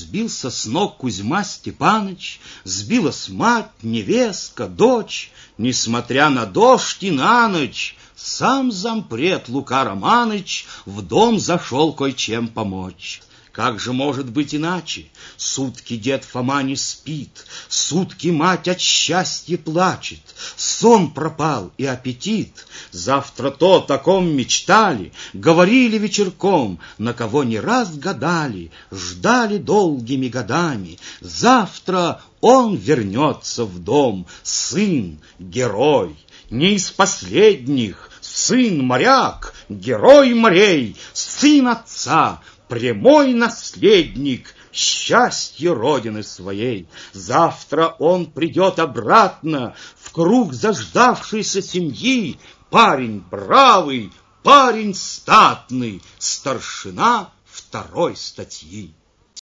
сбился с ног Кузьма Степаныч, сбилась мать, невестка, дочь. Несмотря на дождь и на ночь, сам зампред Лука Романыч в дом зашел кое-чем помочь. Как же может быть иначе? Сутки дед Фома не спит, сутки мать от счастья плачет, сон пропал и аппетит. Завтра то о таком мечтали, говорили вечерком, на кого не раз гадали, ждали долгими годами. Завтра он вернется в дом, сын, герой, не из последних, сын моряк, герой морей, сын отца, прямой наследник счастья родины своей. Завтра он придет обратно в круг заждавшейся семьи, парень бравый, парень статный, старшина второй статьи.